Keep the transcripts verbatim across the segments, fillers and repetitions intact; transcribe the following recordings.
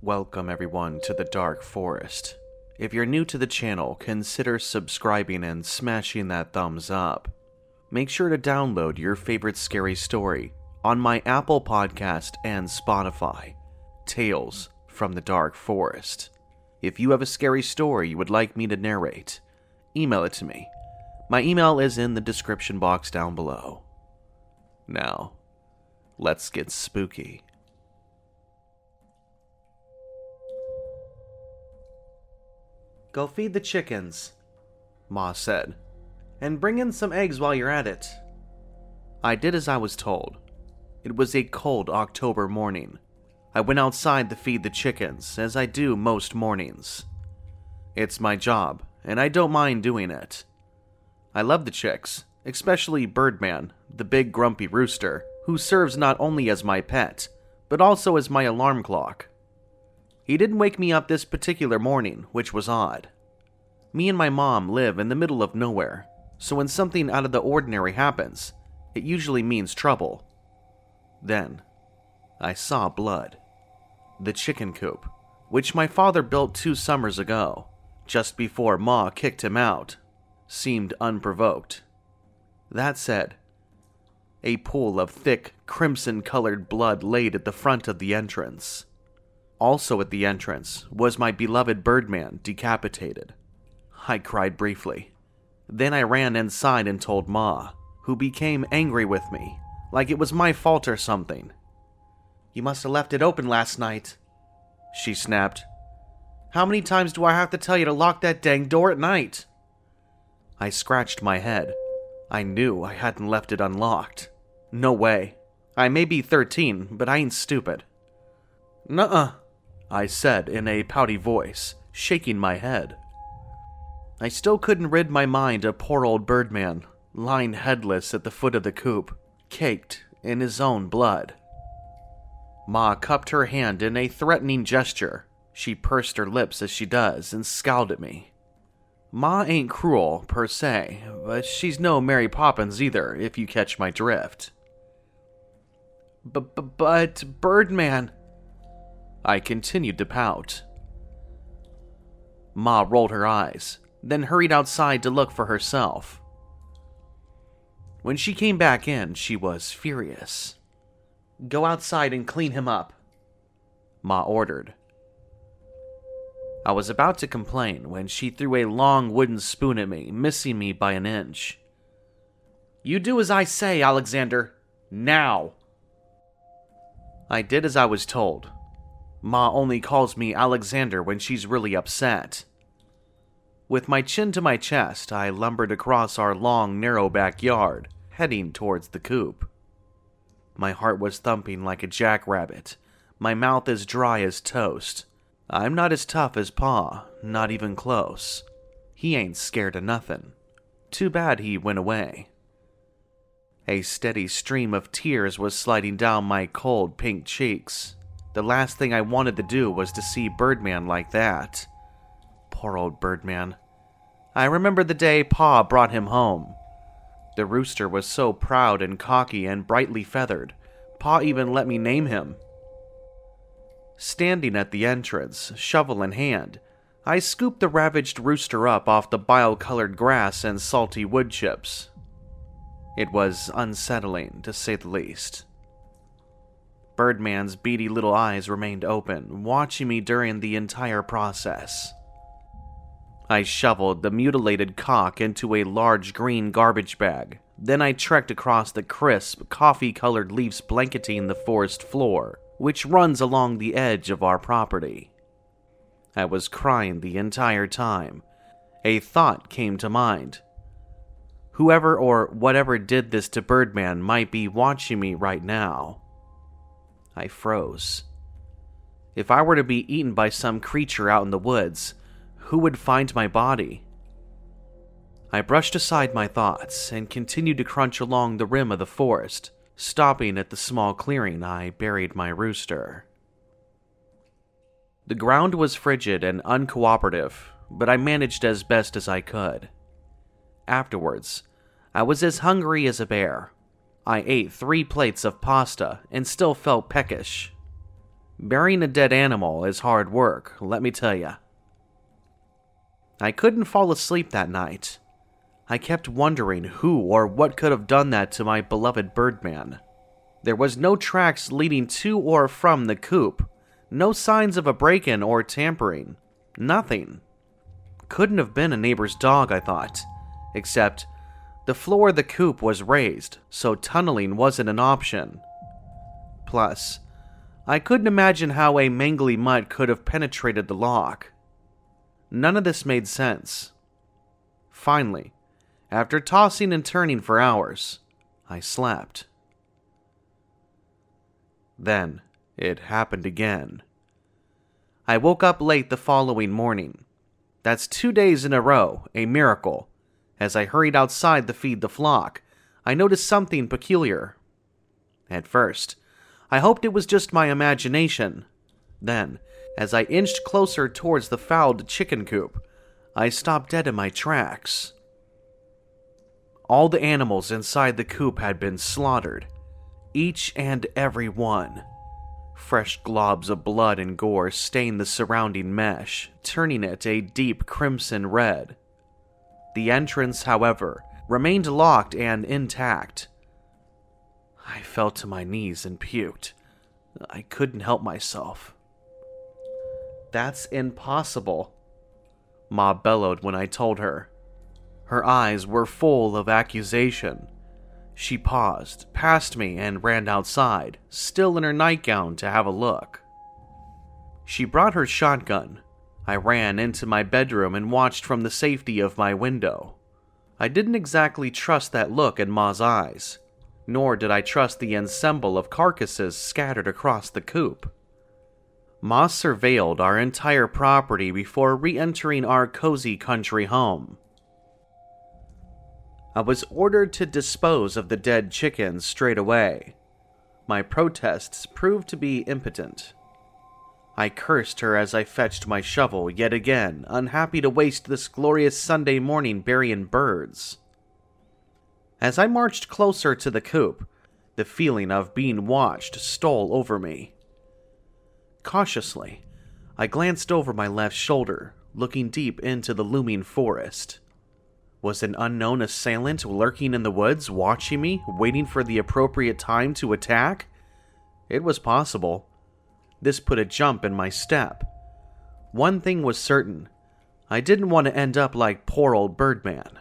Welcome everyone to the Dark Forest. If you're new to the channel, consider subscribing and smashing that thumbs up. Make sure to download your favorite scary story on my Apple Podcast and Spotify, Tales from the Dark Forest. If you have a scary story you would like me to narrate, email it to me. My email is in the description box down below. Now, let's get spooky. Go feed the chickens, Ma said, and bring in some eggs while you're at it. I did as I was told. It was a cold October morning. I went outside to feed the chickens, as I do most mornings. It's my job, and I don't mind doing it. I love the chicks, especially Birdman, the big grumpy rooster, who serves not only as my pet, but also as my alarm clock. He didn't wake me up this particular morning, which was odd. Me and my mom live in the middle of nowhere, so when something out of the ordinary happens, it usually means trouble. Then, I saw blood. The chicken coop, which my father built two summers ago, just before Ma kicked him out, seemed unprovoked. That said, a pool of thick, crimson-colored blood laid at the front of the entrance. Also at the entrance was my beloved Birdman decapitated. I cried briefly. Then I ran inside and told Ma, who became angry with me, like it was my fault or something. You must have left it open last night, she snapped. How many times do I have to tell you to lock that dang door at night? I scratched my head. I knew I hadn't left it unlocked. No way. I may be thirteen, but I ain't stupid. Nuh-uh, I said in a pouty voice, shaking my head. I still couldn't rid my mind of poor old Birdman, lying headless at the foot of the coop, caked in his own blood. Ma cupped her hand in a threatening gesture. She pursed her lips as she does and scowled at me. Ma ain't cruel, per se, but she's no Mary Poppins either, if you catch my drift. B-b-but, Birdman... I continued to pout. Ma rolled her eyes, then hurried outside to look for herself. When she came back in, she was furious. Go outside and clean him up, Ma ordered. I was about to complain when she threw a long wooden spoon at me, missing me by an inch. You do as I say, Alexander. Now. I did as I was told. Ma only calls me Alexander when she's really upset. With my chin to my chest, I lumbered across our long, narrow backyard, heading towards the coop. My heart was thumping like a jackrabbit, my mouth as dry as toast. I'm not as tough as Pa, not even close. He ain't scared of nothing. Too bad he went away. A steady stream of tears was sliding down my cold pink cheeks. The last thing I wanted to do was to see Birdman like that. Poor old Birdman. I remember the day Pa brought him home. The rooster was so proud and cocky and brightly feathered, Pa even let me name him. Standing at the entrance, shovel in hand, I scooped the ravaged rooster up off the bile-colored grass and salty wood chips. It was unsettling, to say the least. Birdman's beady little eyes remained open, watching me during the entire process. I shoveled the mutilated cock into a large green garbage bag. Then I trekked across the crisp, coffee-colored leaves blanketing the forest floor, which runs along the edge of our property. I was crying the entire time. A thought came to mind. Whoever or whatever did this to Birdman might be watching me right now. I froze. If I were to be eaten by some creature out in the woods, who would find my body? I brushed aside my thoughts and continued to crunch along the rim of the forest, stopping at the small clearing I buried my rooster. The ground was frigid and uncooperative, but I managed as best as I could. Afterwards, I was as hungry as a bear. I ate three plates of pasta and still felt peckish. Burying a dead animal is hard work, let me tell ya. I couldn't fall asleep that night. I kept wondering who or what could have done that to my beloved Birdman. There was no tracks leading to or from the coop, no signs of a break-in or tampering, nothing. Couldn't have been a neighbor's dog, I thought, except the floor of the coop was raised, so tunneling wasn't an option. Plus, I couldn't imagine how a mangly mutt could have penetrated the lock. None of this made sense. Finally, after tossing and turning for hours, I slept. Then, it happened again. I woke up late the following morning. That's two days in a row, a miracle. As I hurried outside to feed the flock, I noticed something peculiar. At first, I hoped it was just my imagination. Then, as I inched closer towards the fouled chicken coop, I stopped dead in my tracks. All the animals inside the coop had been slaughtered, each and every one. Fresh globs of blood and gore stained the surrounding mesh, turning it a deep crimson red. The entrance, however, remained locked and intact. I fell to my knees and puked. I couldn't help myself. "That's impossible," Ma bellowed when I told her. Her eyes were full of accusation. She paused, passed me, and ran outside, still in her nightgown, to have a look. She brought her shotgun. I ran into my bedroom and watched from the safety of my window. I didn't exactly trust that look in Ma's eyes, nor did I trust the ensemble of carcasses scattered across the coop. Ma surveilled our entire property before re-entering our cozy country home. I was ordered to dispose of the dead chickens straight away. My protests proved to be impotent. I cursed her as I fetched my shovel yet again, unhappy to waste this glorious Sunday morning burying birds. As I marched closer to the coop, the feeling of being watched stole over me. Cautiously, I glanced over my left shoulder, looking deep into the looming forest. Was an unknown assailant lurking in the woods, watching me, waiting for the appropriate time to attack? It was possible. This put a jump in my step. One thing was certain. I didn't want to end up like poor old Birdman.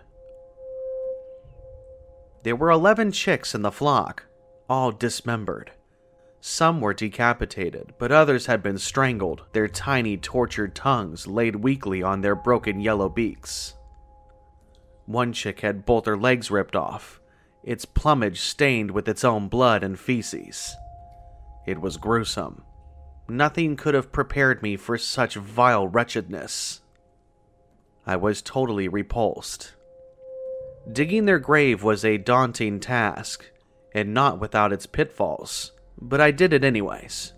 There were eleven chicks in the flock, all dismembered. Some were decapitated, but others had been strangled, their tiny tortured tongues laid weakly on their broken yellow beaks. One chick had both her legs ripped off, its plumage stained with its own blood and feces. It was gruesome. Nothing could have prepared me for such vile wretchedness. I was totally repulsed. Digging their grave was a daunting task, and not without its pitfalls, but I did it anyways.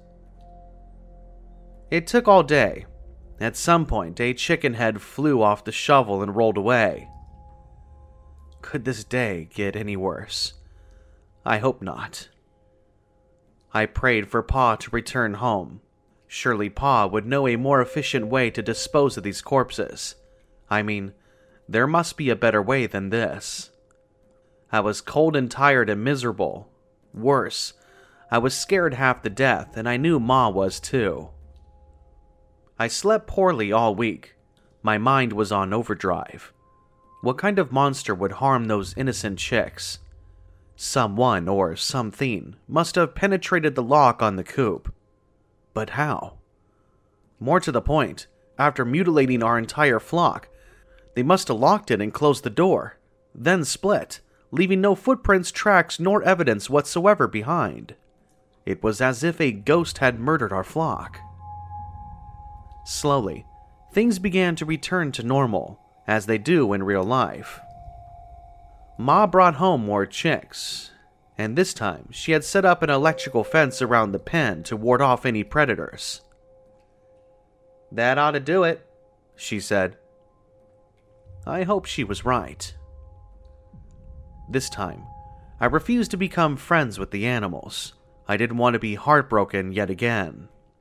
It took all day. At some point, a chicken head flew off the shovel and rolled away. Could this day get any worse? I hope not. I prayed for Pa to return home. Surely Pa would know a more efficient way to dispose of these corpses. I mean, there must be a better way than this. I was cold and tired and miserable. Worse, I was scared half to death, and I knew Ma was too. I slept poorly all week. My mind was on overdrive. What kind of monster would harm those innocent chicks? Someone or something must have penetrated the lock on the coop. But how? More to the point, after mutilating our entire flock, they must have locked it and closed the door, then split, leaving no footprints, tracks, nor evidence whatsoever behind. It was as if a ghost had murdered our flock. Slowly, things began to return to normal, as they do in real life. Ma brought home more chicks, and this time she had set up an electrical fence around the pen to ward off any predators. "That ought to do it," she said. I hope she was right. This time, I refused to become friends with the animals. I didn't want to be heartbroken yet again.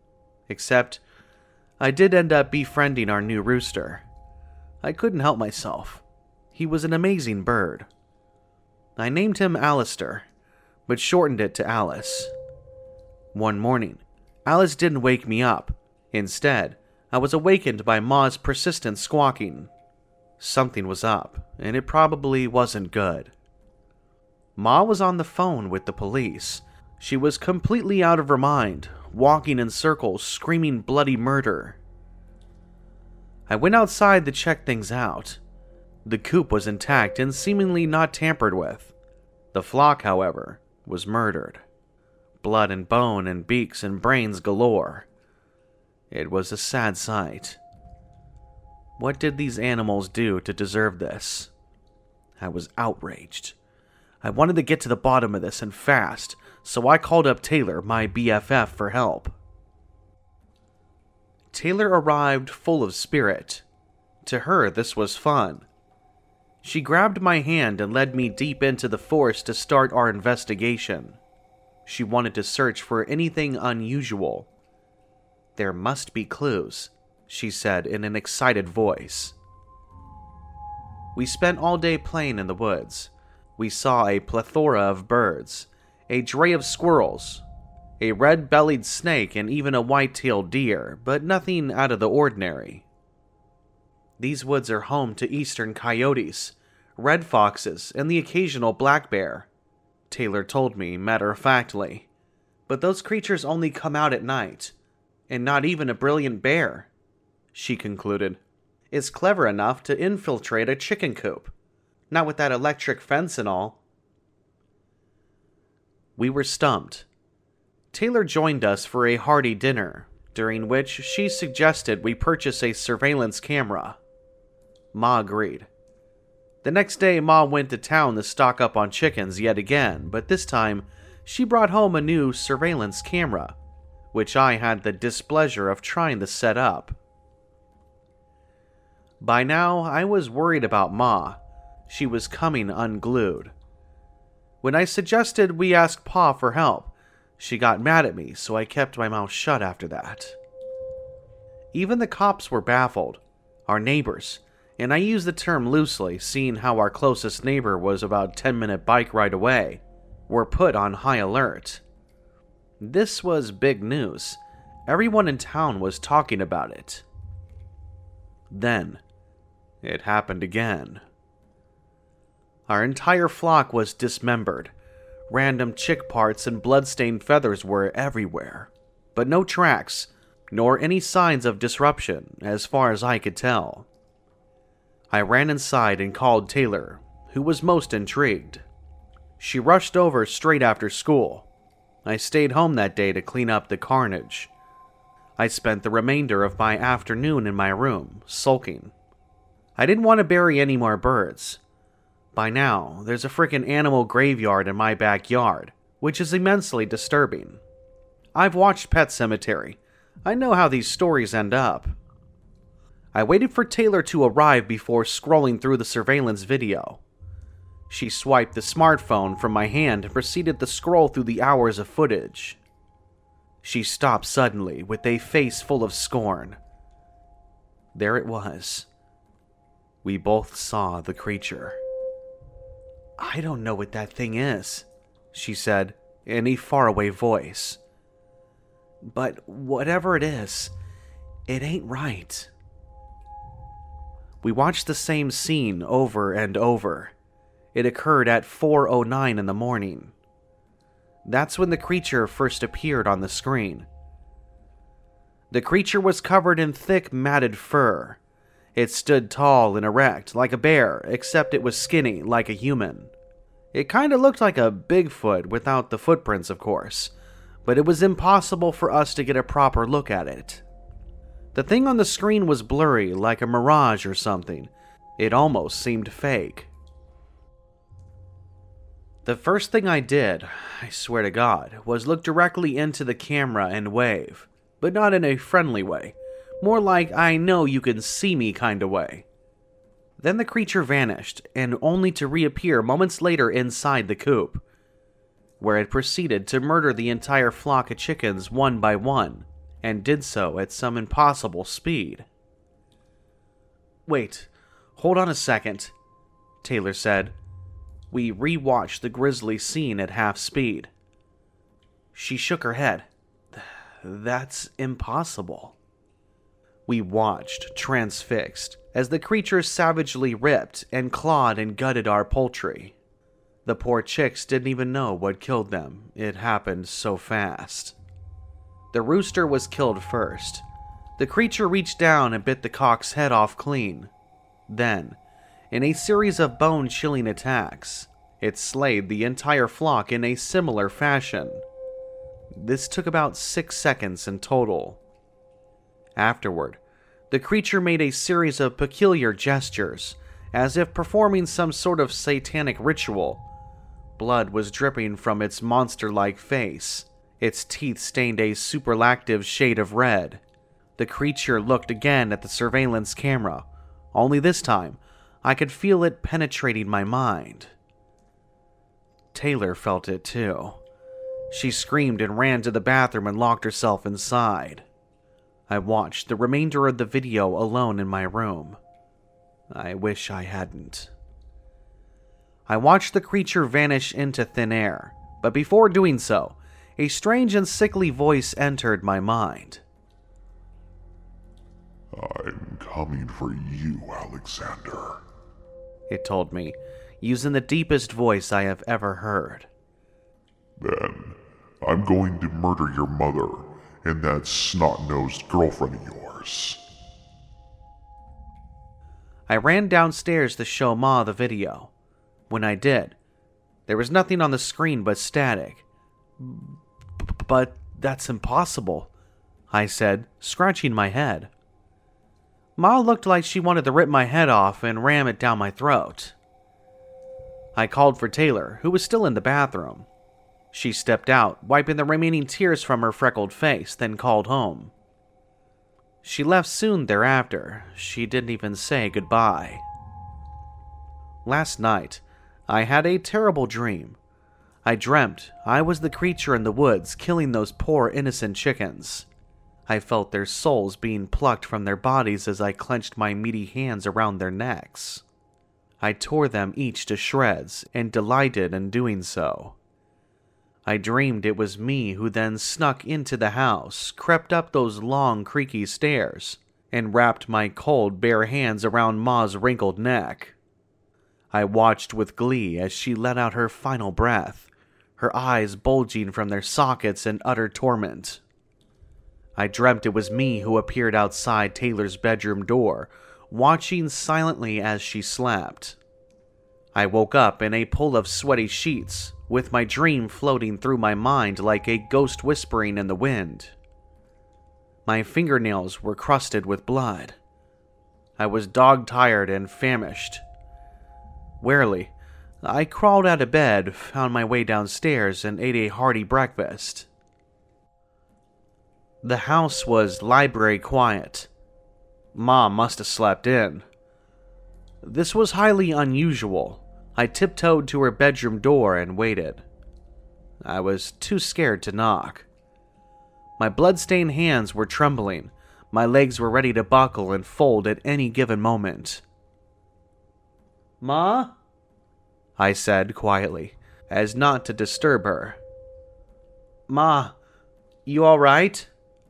Except, I did end up befriending our new rooster. I couldn't help myself. He was an amazing bird. I named him Alistair, but shortened it to Alice. One morning, Alice didn't wake me up. Instead, I was awakened by Ma's persistent squawking. Something was up, and it probably wasn't good. Ma was on the phone with the police. She was completely out of her mind, walking in circles, screaming bloody murder. I went outside to check things out. The coop was intact and seemingly not tampered with. The flock, however, was murdered. Blood and bone and beaks and brains galore. It was a sad sight. What did these animals do to deserve this? I was outraged. I wanted to get to the bottom of this and fast, so I called up Taylor, my B F F, for help. Taylor arrived full of spirit. To her, this was fun. She grabbed my hand and led me deep into the forest to start our investigation. She wanted to search for anything unusual. There must be clues, she said in an excited voice. We spent all day playing in the woods. We saw a plethora of birds, a dray of squirrels, a red-bellied snake, and even a white-tailed deer, but nothing out of the ordinary. These woods are home to eastern coyotes, red foxes, and the occasional black bear, Taylor told me matter-of-factly. But those creatures only come out at night, and not even a brilliant bear, she concluded, is clever enough to infiltrate a chicken coop. Not with that electric fence and all. We were stumped. Taylor joined us for a hearty dinner, during which she suggested we purchase a surveillance camera. Ma agreed. The next day, Ma went to town to stock up on chickens yet again, but this time, she brought home a new surveillance camera, which I had the displeasure of trying to set up. By now, I was worried about Ma. She was coming unglued. When I suggested we ask Pa for help, she got mad at me, so I kept my mouth shut after that. Even the cops were baffled. Our neighbors, and I use the term loosely, seeing how our closest neighbor was about a ten-minute bike ride away, were put on high alert. This was big news. Everyone in town was talking about it. Then, it happened again. Our entire flock was dismembered. Random chick parts and blood-stained feathers were everywhere, but no tracks, nor any signs of disruption, as far as I could tell. I ran inside and called Taylor, who was most intrigued. She rushed over straight after school. I stayed home that day to clean up the carnage. I spent the remainder of my afternoon in my room, sulking. I didn't want to bury any more birds. By now, there's a frickin' animal graveyard in my backyard, which is immensely disturbing. I've watched Pet Sematary. I know how these stories end up. I waited for Taylor to arrive before scrolling through the surveillance video. She swiped the smartphone from my hand and proceeded to scroll through the hours of footage. She stopped suddenly with a face full of scorn. There it was. We both saw the creature. I don't know what that thing is, she said in a faraway voice. But whatever it is, it ain't right. We watched the same scene over and over. It occurred at four oh nine in the morning. That's when the creature first appeared on the screen. The creature was covered in thick, matted fur. It stood tall and erect, like a bear, except it was skinny, like a human. It kinda looked like a Bigfoot without the footprints, of course, but it was impossible for us to get a proper look at it. The thing on the screen was blurry, like a mirage or something. It almost seemed fake. The first thing I did, I swear to God, was look directly into the camera and wave, but not in a friendly way. More like I know you can see me kinda way. Then the creature vanished, and only to reappear moments later inside the coop, where it proceeded to murder the entire flock of chickens one by one, and did so at some impossible speed. "Wait, hold on a second," Taylor said. We re-watched the grisly scene at half speed. She shook her head. "That's impossible." We watched, transfixed, as the creature savagely ripped and clawed and gutted our poultry. The poor chicks didn't even know what killed them. It happened so fast. The rooster was killed first. The creature reached down and bit the cock's head off clean. Then, in a series of bone-chilling attacks, it slayed the entire flock in a similar fashion. This took about six seconds in total. Afterward, the creature made a series of peculiar gestures, as if performing some sort of satanic ritual. Blood was dripping from its monster-like face. Its teeth stained a superlative shade of red. The creature looked again at the surveillance camera, only this time, I could feel it penetrating my mind. Taylor felt it too. She screamed and ran to the bathroom and locked herself inside. I watched the remainder of the video alone in my room. I wish I hadn't. I watched the creature vanish into thin air, but before doing so, a strange and sickly voice entered my mind. "I'm coming for you, Alexander," it told me, using the deepest voice I have ever heard. "Then I'm going to murder your mother and that snot-nosed girlfriend of yours." I ran downstairs to show Ma the video. When I did, there was nothing on the screen but static. B- but that's impossible, I said, scratching my head. Ma looked like she wanted to rip my head off and ram it down my throat. I called for Taylor, who was still in the bathroom. She stepped out, wiping the remaining tears from her freckled face, then called home. She left soon thereafter. She didn't even say goodbye. Last night, I had a terrible dream. I dreamt I was the creature in the woods killing those poor innocent chickens. I felt their souls being plucked from their bodies as I clenched my meaty hands around their necks. I tore them each to shreds and delighted in doing so. I dreamed it was me who then snuck into the house, crept up those long, creaky stairs, and wrapped my cold, bare hands around Ma's wrinkled neck. I watched with glee as she let out her final breath, her eyes bulging from their sockets in utter torment. I dreamt it was me who appeared outside Taylor's bedroom door, watching silently as she slept. I woke up in a pool of sweaty sheets, with my dream floating through my mind like a ghost whispering in the wind. My fingernails were crusted with blood. I was dog-tired and famished. Warily, I crawled out of bed, found my way downstairs, and ate a hearty breakfast. The house was library quiet. Mom must have slept in. This was highly unusual. I tiptoed to her bedroom door and waited. I was too scared to knock. My blood-stained hands were trembling. My legs were ready to buckle and fold at any given moment. "Ma?" I said quietly, as not to disturb her. "Ma, you all right?"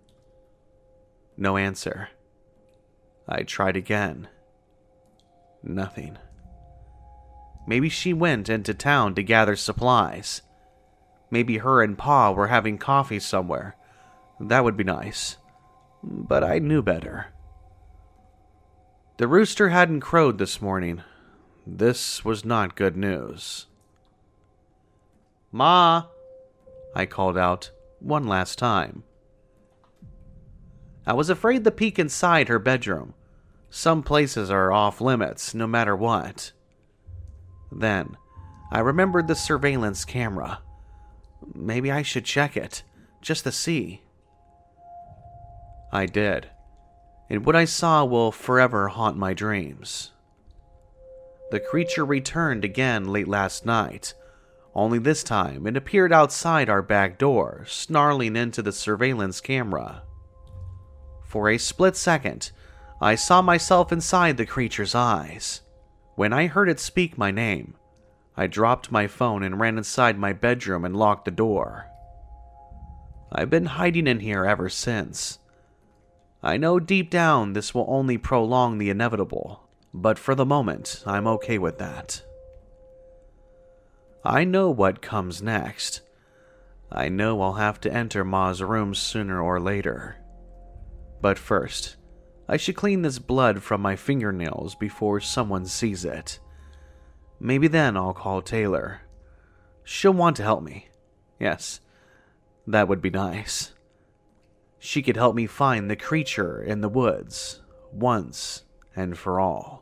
No answer. I tried again. Nothing. Maybe she went into town to gather supplies. Maybe her and Pa were having coffee somewhere. That would be nice. But I knew better. The rooster hadn't crowed this morning. This was not good news. "Ma!" I called out one last time. I was afraid to peek inside her bedroom. Some places are off limits, no matter what. Then, I remembered the surveillance camera. Maybe I should check it, just to see. I did, and what I saw will forever haunt my dreams. The creature returned again late last night, only this time it appeared outside our back door, snarling into the surveillance camera. For a split second, I saw myself inside the creature's eyes. When I heard it speak my name, I dropped my phone and ran inside my bedroom and locked the door. I've been hiding in here ever since. I know deep down this will only prolong the inevitable, but for the moment, I'm okay with that. I know what comes next. I know I'll have to enter Ma's room sooner or later. But first, I should clean this blood from my fingernails before someone sees it. Maybe then I'll call Taylor. She'll want to help me. Yes, that would be nice. She could help me find the creature in the woods, once and for all.